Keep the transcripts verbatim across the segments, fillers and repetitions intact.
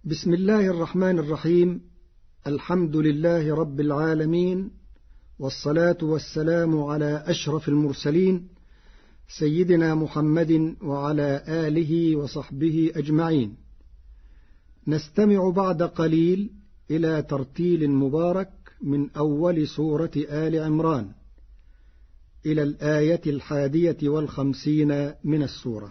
بسم الله الرحمن الرحيم. الحمد لله رب العالمين، والصلاة والسلام على أشرف المرسلين سيدنا محمد وعلى آله وصحبه أجمعين. نستمع بعد قليل إلى ترتيل مبارك من أول سورة آل عمران إلى الآية الحادية والخمسين من السورة.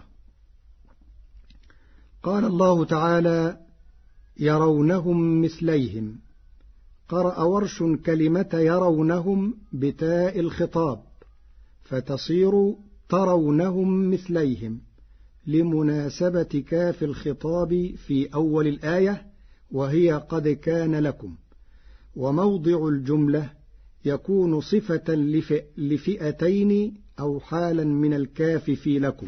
قال الله تعالى: يرونهم مثليهم. قرأ ورش كلمة يرونهم بتاء الخطاب فتصير ترونهم مثليهم لمناسبة كاف الخطاب في أول الآية وهي قد كان لكم، وموضع الجملة يكون صفة لفئتين أو حالا من الكاف في لكم.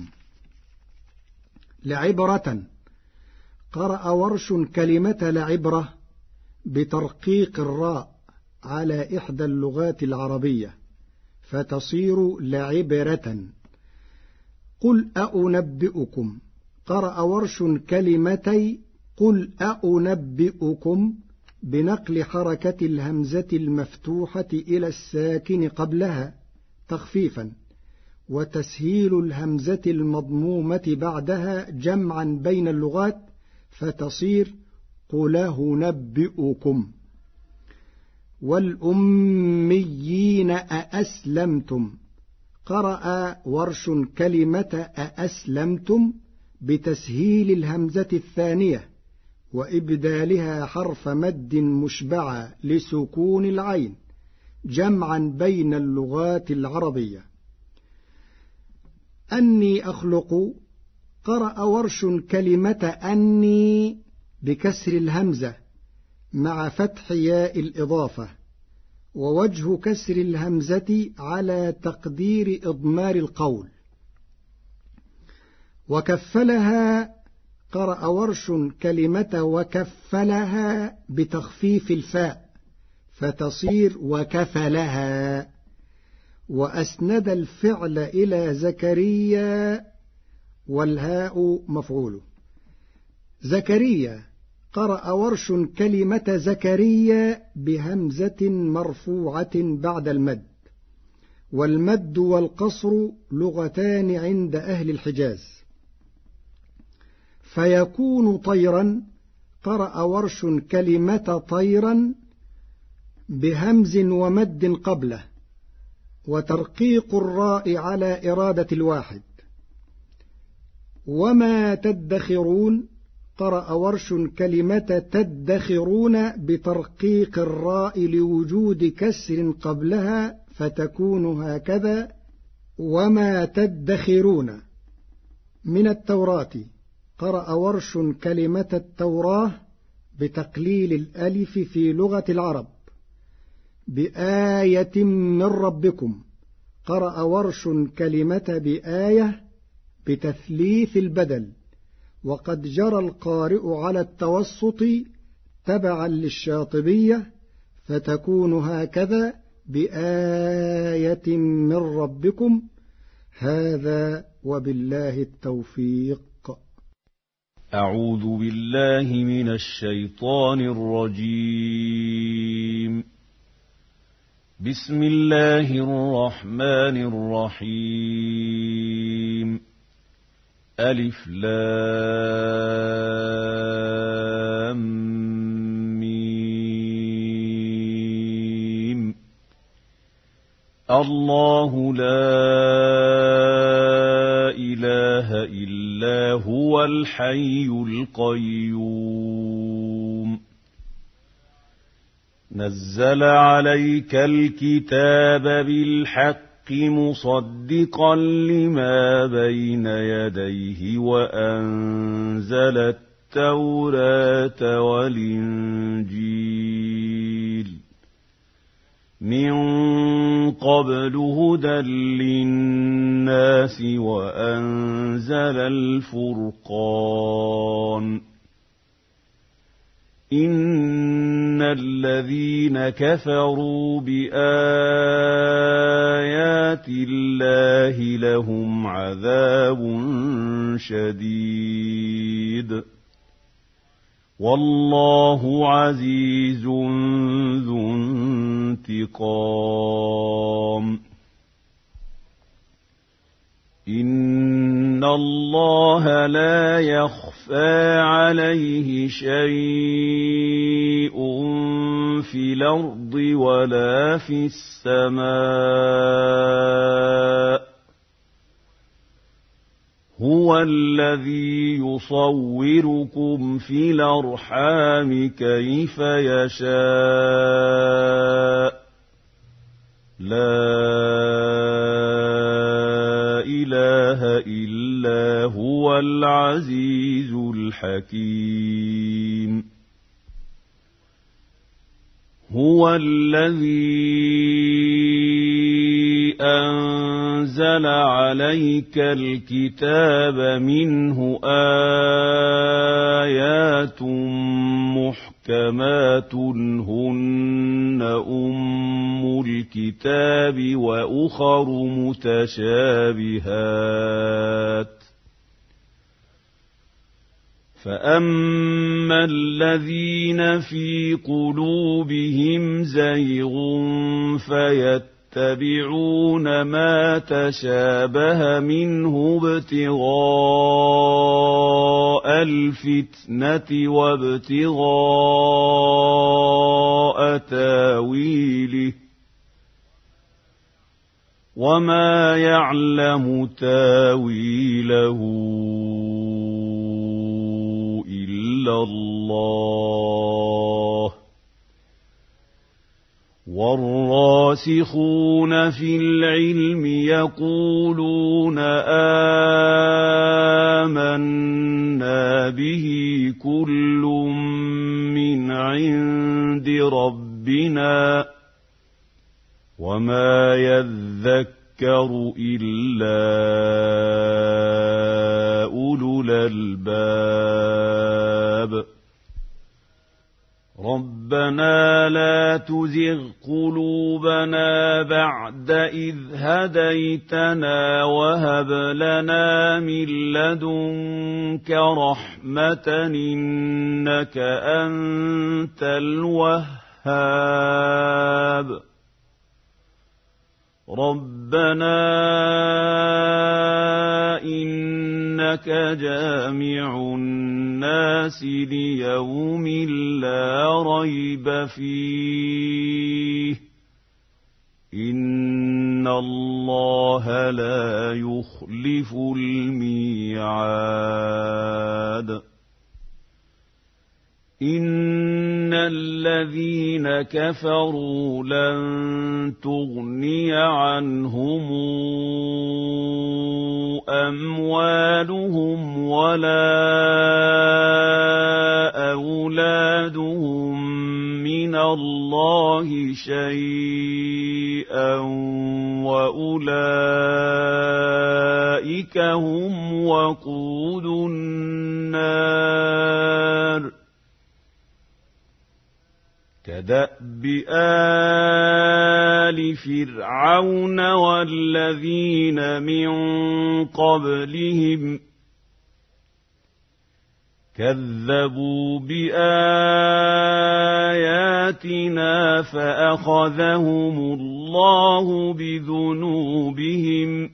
لعبرة. قرأ ورش كلمة لعبرة بترقيق الراء على إحدى اللغات العربية فتصير لعبرة. قل أأنبئكم. قرأ ورش كلمتي قل أأنبئكم بنقل حركة الهمزة المفتوحة إلى الساكن قبلها تخفيفا، وتسهيل الهمزة المضمومة بعدها جمعا بين اللغات فتصير قله نبئكم. والأميين أأسلمتم. قرأ ورش كلمة أأسلمتم بتسهيل الهمزة الثانية وإبدالها حرف مد مشبعة لسكون العين جمعا بين اللغات العربية. أني أخلق. قرأ ورش كلمة أني بكسر الهمزة مع فتح ياء الإضافة، ووجه كسر الهمزة على تقدير إضمار القول. وكفلها. قرأ ورش كلمة وكفلها بتخفيف الفاء فتصير وكفلها. وأسند الفعل إلى زكريا والهاء مفعوله. زكريا. قرأ ورش كلمة زكريا بهمزة مرفوعة بعد المد، والمد والقصر لغتان عند أهل الحجاز. فيكون طيرا. قرأ ورش كلمة طيرا بهمز ومد قبله وترقيق الراء على إرادة الواحد. وما تدخرون. قرأ ورش كلمة تدخرون بترقيق الراء لوجود كسر قبلها فتكون هكذا: وما تدخرون. من التوراة. قرأ ورش كلمة التوراة بتقليل الألف في لغة العرب بآية من ربكم. قرأ ورش كلمة بآية بتثليث البدل، وقد جرى القارئ على التوسط تبعا للشاطبية فتكون هكذا: بآية من ربكم. هذا وبالله التوفيق. أعوذ بالله من الشيطان الرجيم. بسم الله الرحمن الرحيم. ألف لام ميم. الله لا إله إلا هو الحي القيوم. نزل عليك الكتاب بالحق مصدقا لما بين يديه وأنزل التوراة والإنجيل من قبل هدى للناس وأنزل الفرقان. إن الذين كفروا بآيات الله لهم عذاب شديد والله عزيز ذو انتقام إن الله لا يخفى عليه شيء في الأرض ولا في السماء هو الذي يصوركم في الأرحام كيف يشاء لا إله إلا هو العزيز الحكيم هو الذي أنزل عليك الكتاب منه آيات محكمات هن أم الكتاب وأخر متشابهات فأما الذين في قلوبهم زيغ فيتبعون ما تشابه منه ابتغاء الفتنة وابتغاء تاويله وما يعلم تاويله إلا الله والراسخون في العلم يقولون آمنا به كل من عند ربنا وما يذكر إلا أولو الألباب ربنا لا تزغ قلوبنا بعد إذ هديتنا وهب لنا من لدنك رحمة إنك أنت الوهاب ربنا إنك جامع الناس ليوم لا ريب فيه إن الله لا يخلف الميعاد إن الذين كفروا لن تغني عنهم أموالهم ولا أولادهم من الله شيئا وأولئك هم وقود النار كدأب آل فرعون والذين من قبلهم كذبوا بآياتنا فأخذهم الله بذنوبهم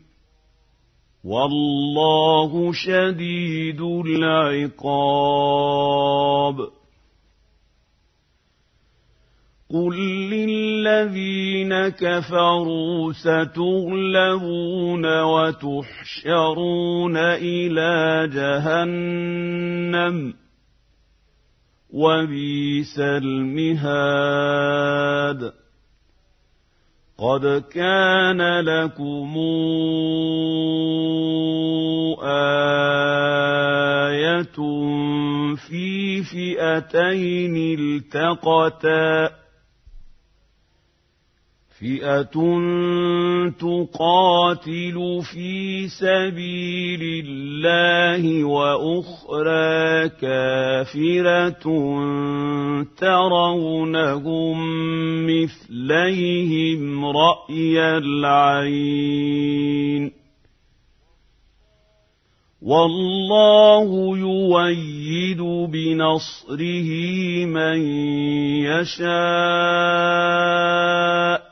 والله شديد العقاب قل للذين كفروا ستغلبون وتحشرون إلى جهنم وبئس المهاد قد كان لكم آية في فئتين التقتا فئة تقاتل في سبيل الله وأخرى كافرة ترونهم مثليهم رأي العين والله يؤيد بنصره من يشاء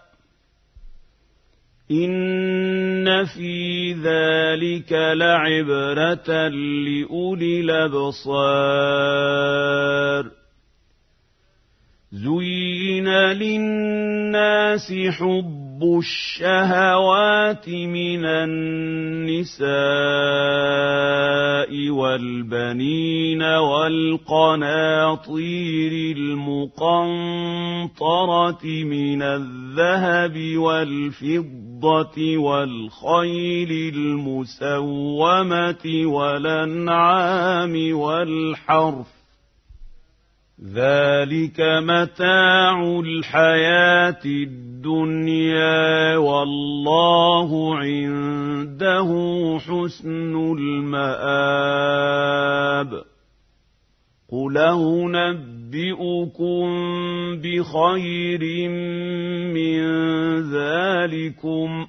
إن في ذلك لعبرة لأولي الأبصار زين للناس حب الشهوات من النساء والبنين والقناطير المقنطرة من الذهب والفضة والخيل المسومة والأنعام والحرث ذلك متاع الحياة الدنيا والله عنده حسن المآب قل أنبئكم بخير من ذلكم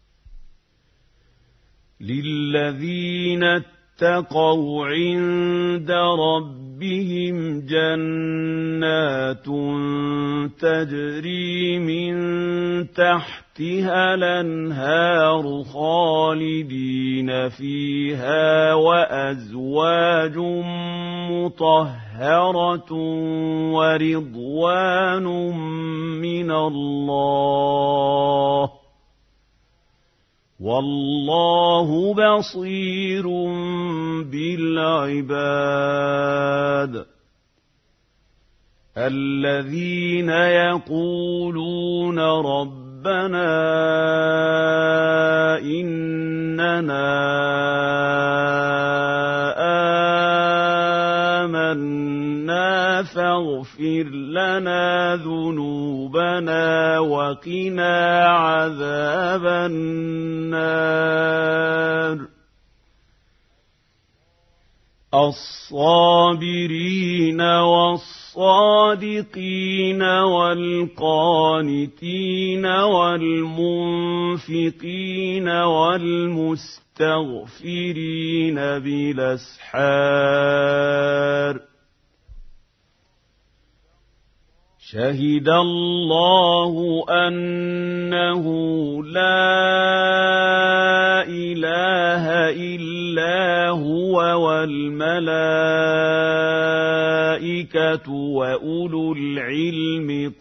للذين اتقوا عند ربهم بهم جنات تجري من تحتها الأنهار خالدين فيها وأزواج مطهرة ورضوان من الله والله بصير بالعباد الذين يقولون ربنا إننا آمنا فاغفر لنا ذنوبنا وقنا عذاب النار الصابرين والصادقين والقانتين والمنفقين والمستغفرين بالأسحار شهد الله أنه لا إله إلا هو والملائكة وأولو العلم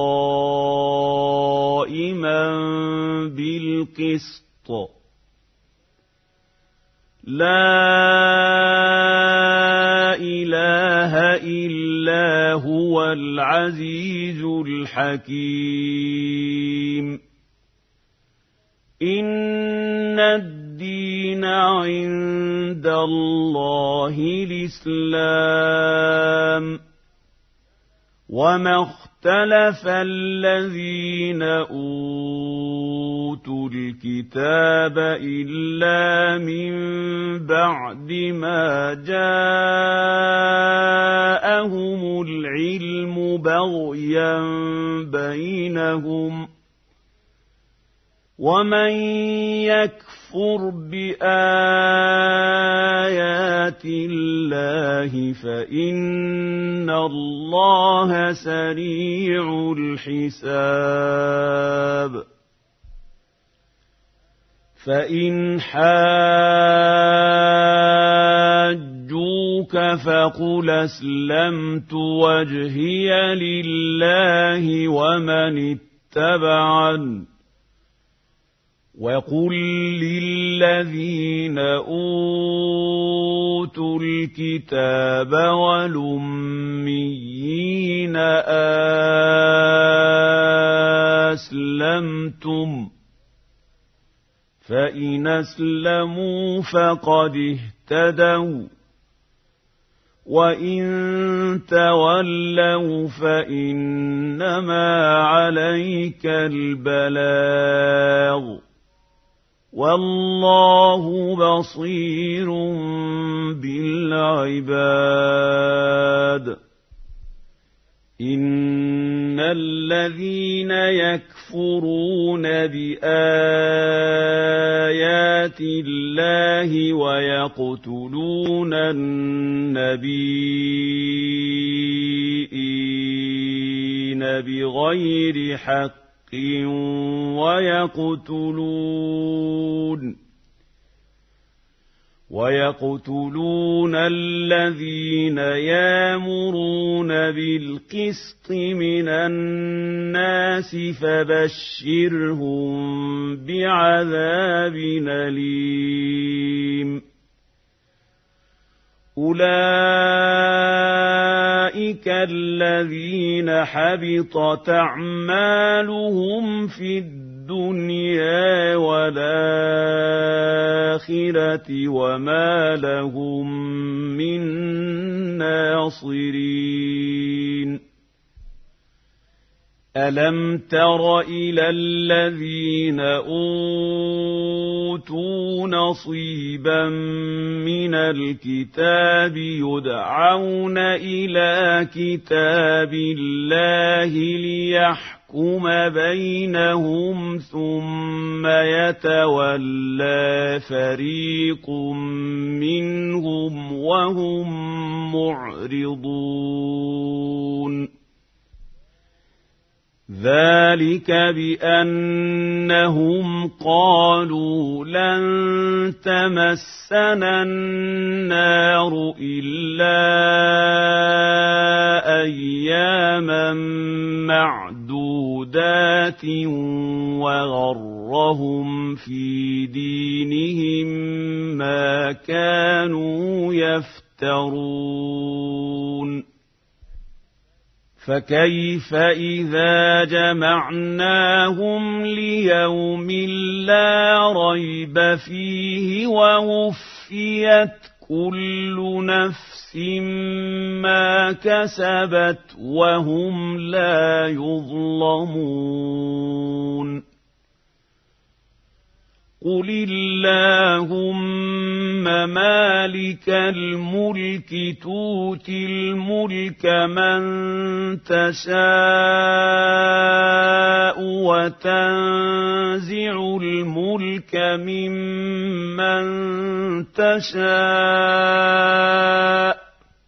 قائما بالقسط لا إله إلا هو العزيز الحكيم إن الدين عند الله الإسلام وما اختلف الذين أوتوا الكتاب إلا من بعد ما جاءهم العلم بغيا بينهم ومن يكفر بآيات الله فإن الله سريع الحساب فإن حاجوك فقل أسلمت وجهي لله ومن اتبعني وقل للذين أوتوا الكتاب والأميين أسلمتم فإن أسلموا فقد اهتدوا وإن تولوا فإنما عليك البلاغ والله بصير بالعباد إن الذين يكفرون بآيات الله ويقتلون النبيين بغير حق ويقتلون ويقتلون الذين يأمرون بالقسط من الناس فبشرهم بعذاب أليم أولئك الذين حبطت أعمالهم في الدنيا والآخرة وما لهم من ناصرين ألم تر إلى الذين أوتوا نصيبا من الكتاب يدعون إلى كتاب الله ليحكم بينهم ثم يتولى فريق منهم وهم معرضون ذلك بأنهم قالوا لن تمسنا النار إلا أياما معدودات وغرهم في دينهم ما كانوا يفترون فكيف إذا جمعناهم ليوم لا ريب فيه ووفيت كل نفس ما كسبت وهم لا يظلمون قل اللهم مالك الملك تؤتي الملك من تشاء وتنزع الملك ممن تشاء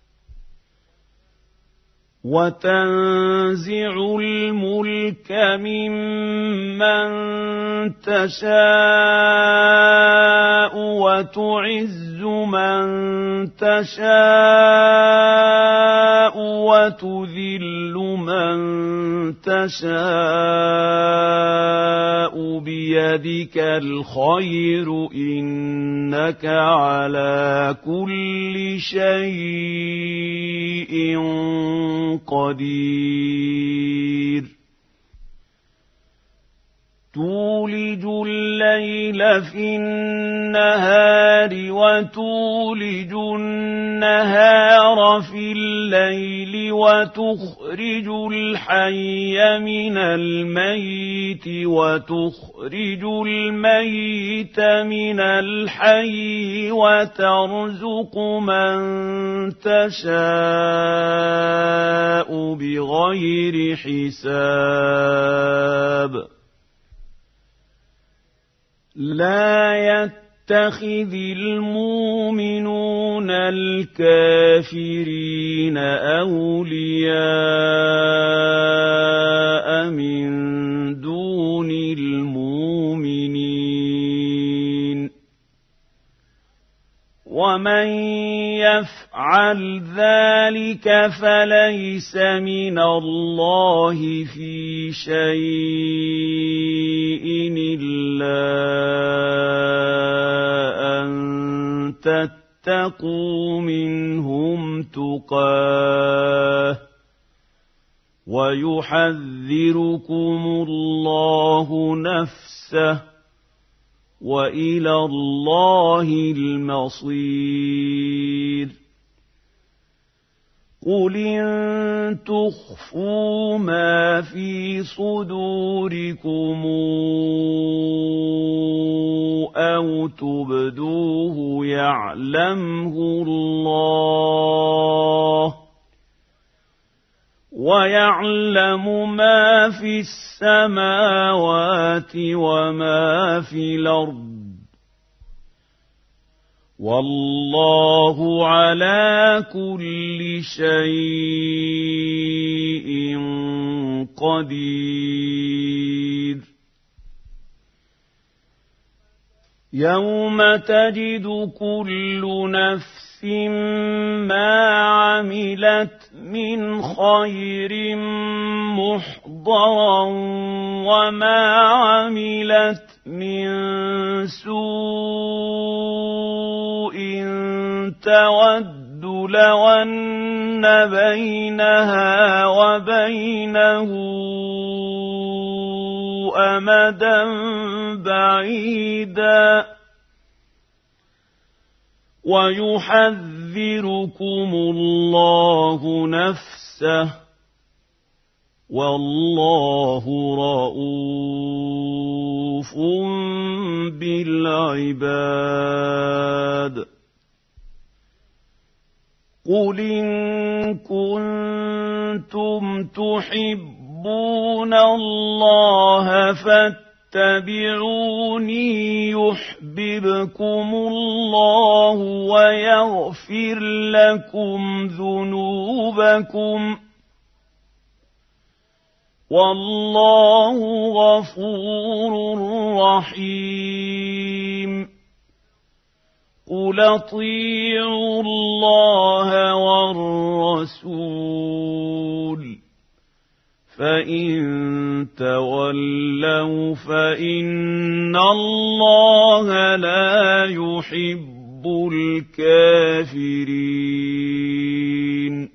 وتنزع الملك ممن تشاء وتعز من تشاء وتذل من تشاء بيدك الخير إنك على كل شيء قدير تولج الليل في النهار وتولج النهار في الليل وتخرج الحي من الميت وتخرج الميت من الحي وترزق من تشاء بغير حساب لا يتخذ المؤمنون الكافرين أولياء من دون المؤمنين ومن يفعل ذلك فليس من الله في شيء إلا أن تتقوا منهم تقاه ويحذركم الله نفسه وإلى الله المصير قل إن تخفوا ما في صدوركم أو تبدوه يعلمه الله ويعلم ما في السماوات وما في الأرض والله على كل شيء قدير يوم تجد كل نفس ما عملت من خير محضرا وما عملت من سوء تود لو أن بينها وبينه أمدا بعيدا ويحذركم الله نفسه والله رءوف بالعباد قل إن كنتم تحبون الله فاتبعوني يحببكم الله ويغفر لكم ذنوبكم والله غفور رحيم قل اطيعوا الله والرسول فإن تولوا فإن الله لا يحب الكافرين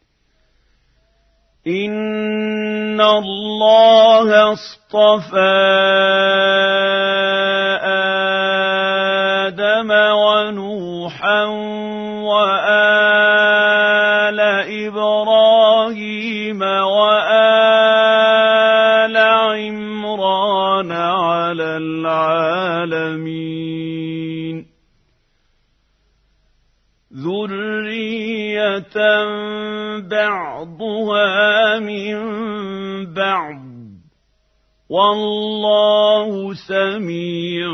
إن الله اصطفى آدم ونوحا وآل إبراهيم وآل عمران على العالمين ذرية بعضها من بعض والله سميع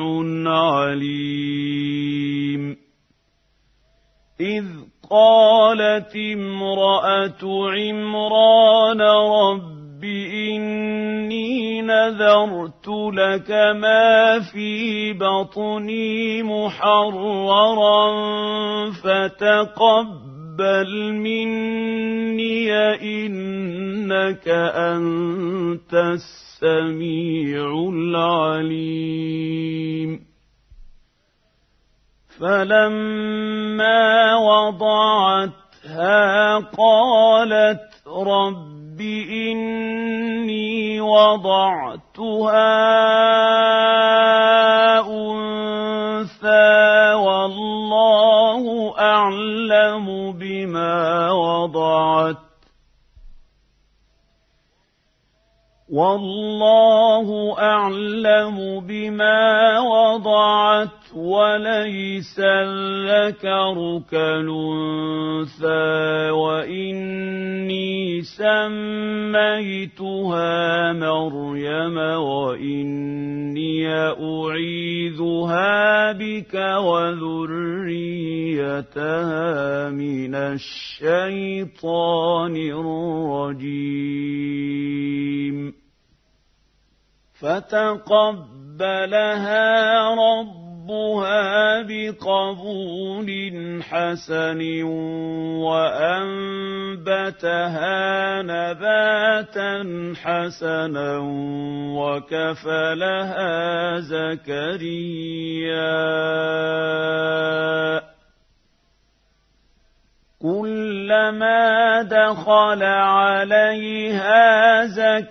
عليم إذ قالت امرأة عمران رب إني نذرت لك ما في بطني محررا فتقبل مني إنك أنت السميع العليم فلما وضعتها قالت رب إني وضعتها أنثى والله أعلم بما وضعت والله أعلم بما وضعت وليس الذكر كالأنثى وإني سميتها مريم وإني أعيذها بك وذريتها من الشيطان الرجيم فتقبلها ربها بقبول حسن وأنبتها نباتا حسنا وكفلها زكريا كلما دخل عليها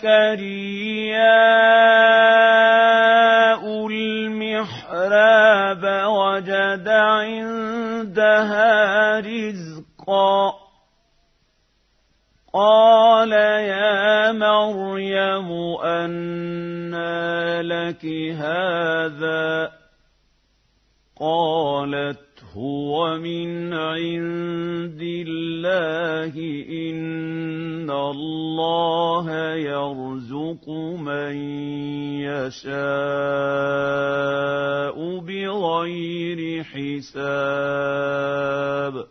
زكرياء المحراب وجد عندها رزقا قال يا مريم أنى لك هذا قالت هو من عند الله إن اللَّهَ يَرْزُقُ مَن يَشَاءُ بِغَيْرِ حِسَابٍ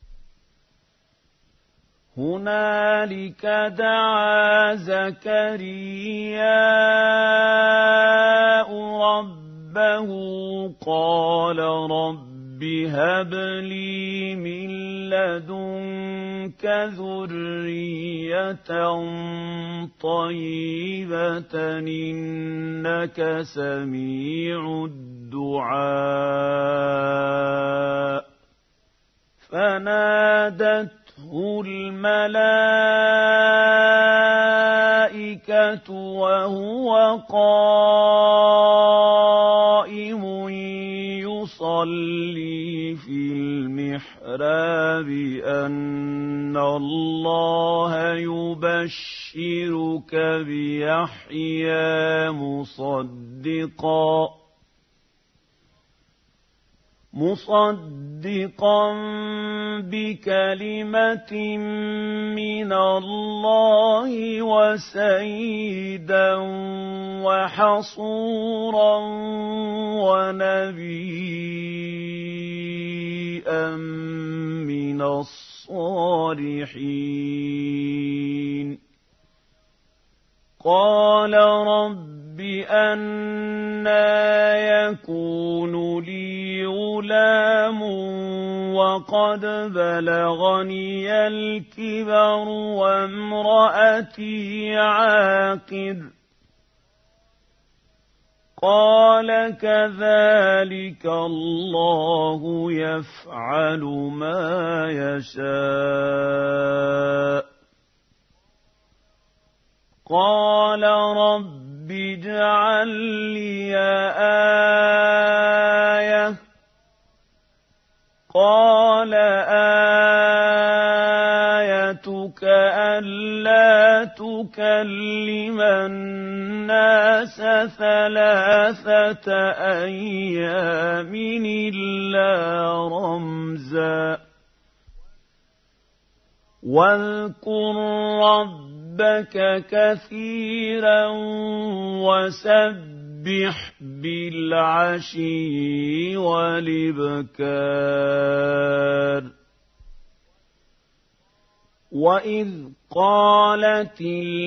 هُنَالِكَ دَعَا زَكَرِيَّاءُ رَبَّهُ قَالَ رَبِّ هَبْ لِي مِن لَّدُنكَ ذُرِّيَّةً طَيِّبَةً إِنَّكَ سَمِيعُ الدُّعَاءِ فَنَادَتْهُ الْمَلَائِكَةُ وَهُوَ قَائِمٌ يُصَلِّي فِي الْمِحْرَابِ أَنَّ اللَّهَ يُبَشِّرُكَ بِيَحْيَىٰ مُصَدِّقًا مصدقا بكلمة من الله وسيدا وحصورا ونبيا من الصالحين قال رب أنى يكون لي غلام وقد بلغني الكبر وامرأتي عاقر قال كذلك الله يفعل ما يشاء قال رب اجعل لي آية قال آيتك ألا تكلم الناس ثلاثة أيام إلا رمزا واذكر ربك كثيرا وسبح بالعشي والإبكار وإذ قالت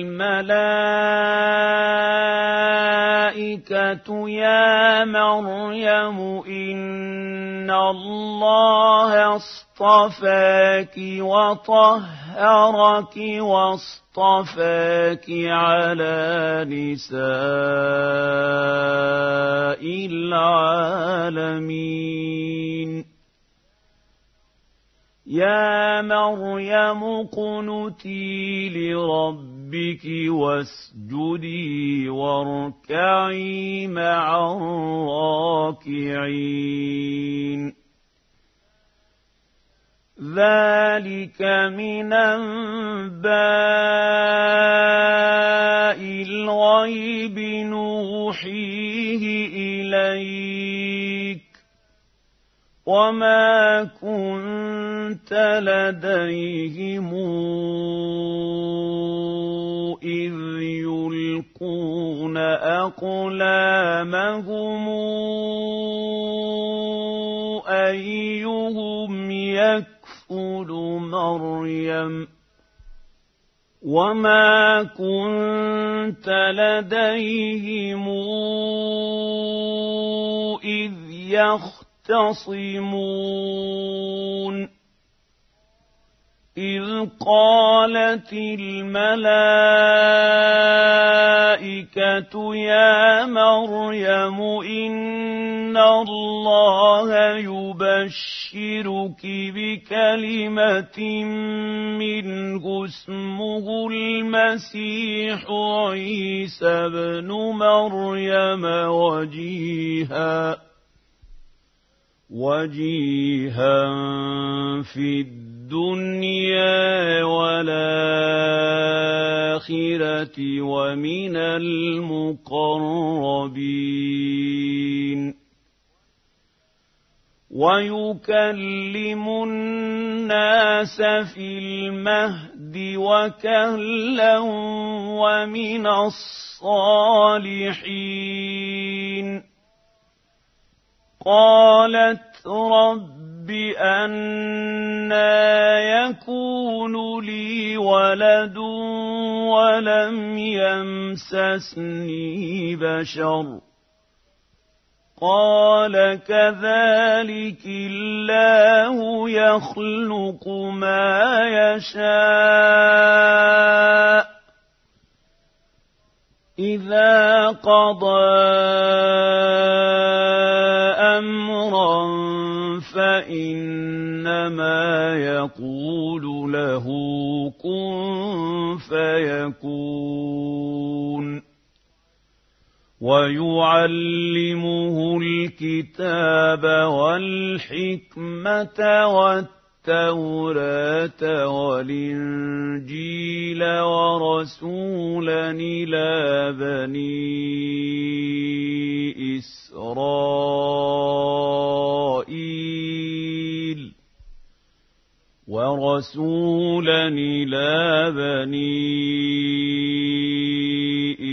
الملائكة يا مريم إن الله اصطفاك وطهرك واصطفاك على نساء العالمين يا مريم اقنتي لربك واسجدي واركعي مع الراكعين ذلك من أنباء الغيب نوحيه إليك وما كنت لديهم إذ يلقون أقلامهم أيهم يكفل مريم وما كنت لديهم إذ يختصمون إذ قالت الملائكة يا مريم إن الله يبشرك بكلمة منه اسمه المسيح عيسى بن مريم وجيها وجيها في الدنيا والآخرة ومن المقربين ويكلم الناس في المهد وكهلا ومن الصالحين. قالت رب أنى يكون لي ولد ولم يمسسني بشر قال كذلك الله يخلق ما يشاء إذا قضى أمرا فإنما يقول له كن فيكون. ويعلمه الكتاب والحكمة والتوراة والإنجيل ورسولا إلى بني إسرائيل ورسولا إلى بني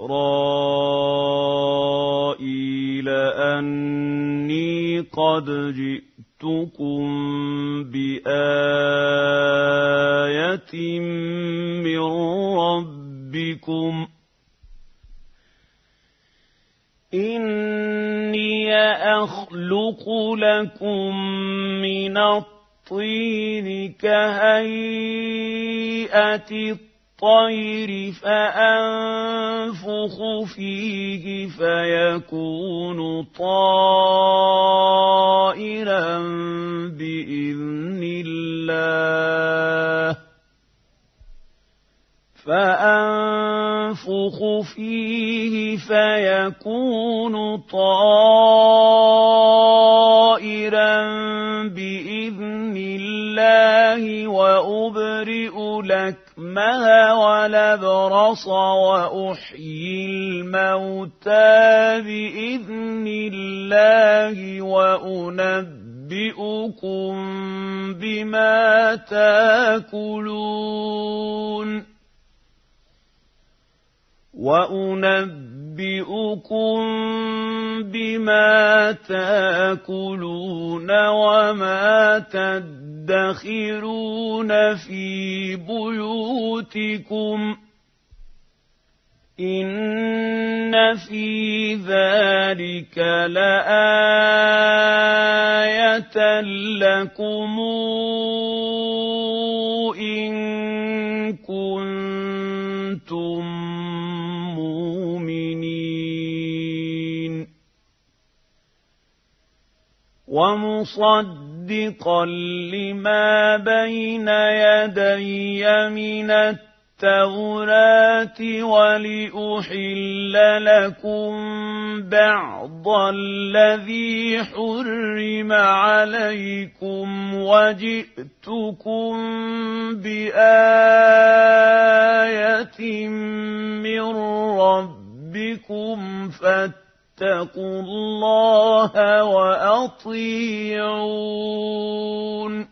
إسرائيل أني قد جئتكم بآية من ربكم إني أخلق لكم من الطين كهيئة الطير فأنفخ فيه فيكون طائرا بإذن الله فأنفخ فيه فيكون طائرا بإذن الله وأبرئ الأكمه والأبرص وأحيي الموتى بإذن الله وأنبئكم بما تأكلون وأنبئكم بما تأكلون وما تدخرون في بيوتكم إن في ذلك لآية لكم إن كنتم مؤمنين. ومصدقا لما بين يدي من التوراة ولأحل لكم بعض الذي حرم عليكم وجئتكم بآية من ربكم فاتقوا الله وأطيعون.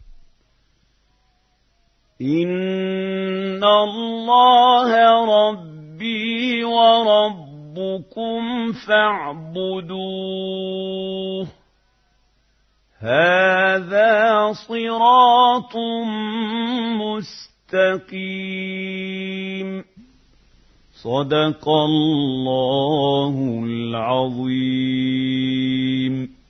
إن الله ربي وربكم فاعبدوه هذا صراط مستقيم. صدق الله العظيم.